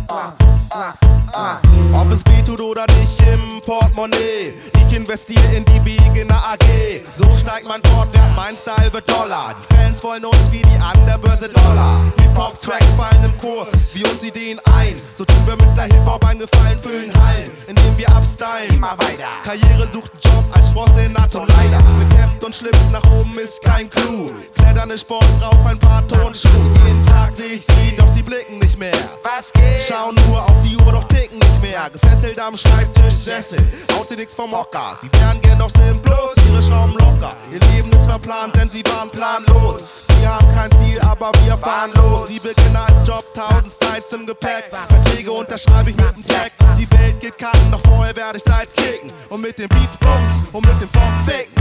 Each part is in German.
Ob es weh tut oder nicht im Portemonnaie, ich investiere in die Beginner AG. So steigt mein Portwert, mein Style wird Dollar. Die Fans wollen uns wie die an der Börse Dollar. Hip-Hop-Tracks fallen im Kurs, wie uns Ideen ein. So tun wir Mr. Hip-Hop einen Gefallen, füllen Hallen, indem wir abstylen. Immer weiter. Karriere sucht einen Job als Sprosse in Atom leider. Mit Hemd und Schlips nach oben ist kein Clou. Kletternde Sport braucht ein paar Turnschuhe. Jeden Tag seh ich sie, doch sie blicken nicht mehr. Was geht? Schauen nur auf die Uhr, doch ticken nicht mehr. Gefesselt am Schreibtisch, Sessel, haut sie nix vom Hocker. Sie wären gern noch Slim bloß, ihre Schrauben locker. Ihr Leben ist verplant, denn sie waren planlos. Wir haben kein Ziel, aber wir fahren los. Die Beginner als Job, 1000 Styles im Gepäck. Verträge unterschreibe ich mit dem Tag. Die Welt geht Karten, doch vorher werde ich Styles kicken. Und mit den Beats Bums und mit dem Funk ficken.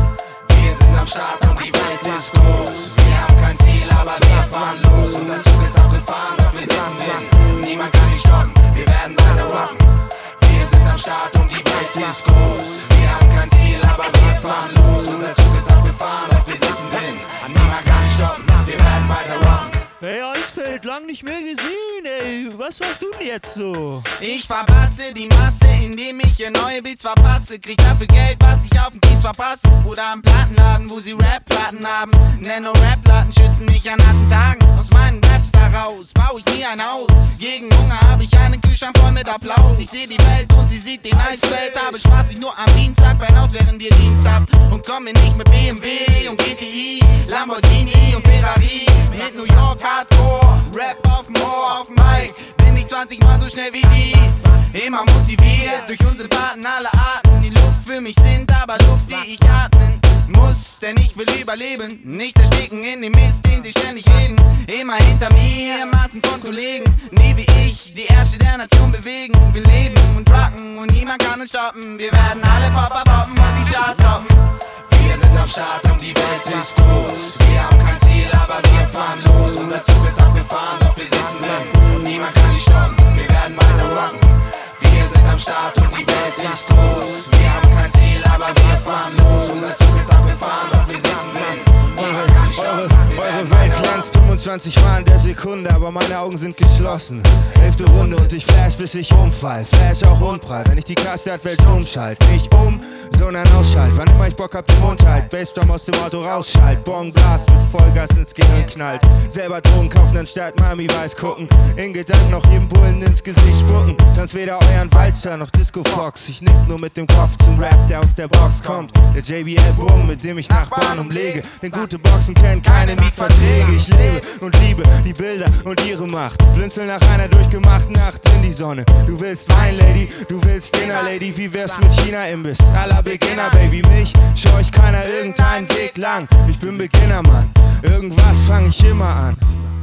Wir sind am Start und die Welt ist groß. Wir haben kein Ziel, aber wir fahren los. Unser Zug ist abgefahren, doch wir sitzen drin. Niemand kann ihn stoppen, wir werden weiter rocken. Wir sind am Start und die Welt ist groß. Wir haben kein Ziel, aber wir fahren los. Unser Zug ist abgefahren, doch wir sitzen drin. Niemand kann ihn stoppen, wir werden weiter rocken. Hey Eisfeld, lang nicht mehr gesehen, ey. Was machst du denn jetzt so? Ich verpasse die Masse, indem ich ihr neue Beats verpasse. Krieg dafür Geld, was ich auf dem Kiez verpasse. Oder am Plattenladen, wo sie Rap-Platten haben. Nano-Rap-Platten schützen mich an nassen Tagen. Aus meinen Raps daraus bau ich mir ein Haus. Gegen Hunger hab ich einen Kühlschrank voll mit Applaus. Ich seh die Welt und sie sieht den Eisfeld. Habe Spaß, ich nur am Dienstag, beim Haus während ihr Dienst habt. Und komme nicht mit BMW und GTI, Lamborghini und Ferrari. Mit New York Hardcore, Rap auf dem Ohr, auf dem Mic. Bin ich 20 Mal so schnell wie die. Immer motiviert durch unsere Paten aller Arten. Die Luft für mich sind aber Luft, die ich atmen muss. Denn ich will überleben, nicht ersticken in dem Mist, den sie ständig reden. Immer hinter mir, Massen von Kollegen, nie wie ich, die Ärsche der Nation bewegen. Wir leben und rocken und niemand kann uns stoppen. Wir werden alle poppen und die Charts toppen. Wir sind am Start und die Welt ist groß. Wir haben kein Ziel, aber wir fahren los. Unser Zug ist abgefahren, doch wir sitzen drin. Niemand kann ihn stoppen, wir werden weiter rocken. Wir sind am Start und die Welt ist groß. Wir haben kein Ziel, aber wir fahren los. Unser Zug ist abgefahren, doch wir sitzen drin. Niemand kann ihn stoppen, Eure Welt glänzt 25 Mal in der Sekunde, aber meine Augen sind geschlossen. 11. Runde und ich flash, bis ich umfall. Flash auch unprall, wenn ich die Welt umschalt. Nicht sondern ausschalt. Wann immer ich Bock hab, den Mund halt. Bassdrum aus dem Auto rausschalt. Bong Blast mit Vollgas ins Gehirn knallt. Selber Drogen kaufen, anstatt Mami weiß gucken. In Gedanken noch jedem Bullen ins Gesicht spucken. Tanz weder euren Walzer noch Disco Fox. Ich nick nur mit dem Kopf zum Rap, der aus der Box kommt. Der JBL Boom, mit dem ich Nachbarn umlege. Denn gute Boxen kennen keine Mietverträge. Ich lebe und liebe die Bilder und ihre Macht. Blinzeln nach einer durchgemachten Nacht in die Sonne. Du willst Wein, Lady, du willst Dinner, Lady. Wie wär's mit China-Imbiss? Alla Beginner, Baby, mich scheucht keiner irgendeinen Weg lang. Ich bin Beginner, Mann. Irgendwas fang ich immer an.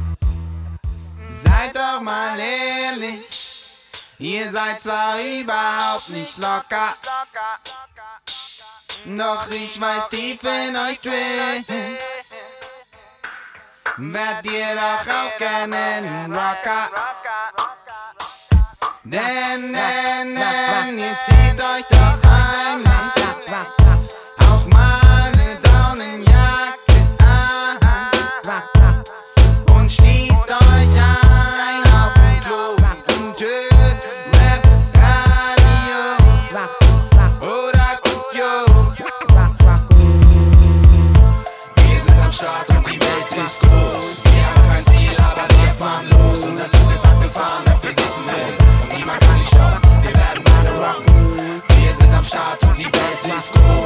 Seid doch mal ehrlich, ihr seid zwar überhaupt nicht locker, doch ich weiß tief in euch drin, werdet ihr doch auch gerne ein Rocker. Denn ihr zieht euch doch heimlich auch mal ne Daunenjacke an und schließt euch ein auf dem Klo und hört Rap Radio oder Kujo. Wir sind am Start und die Welt ist groß. Wir haben kein Ziel, aber wir fahren los. Unser Zug ist abgefahren, doch wir sitzen drin. Und niemand kann ihn stoppen, wir werden weiter rocken. Wir sind am Start und die Welt ist groß.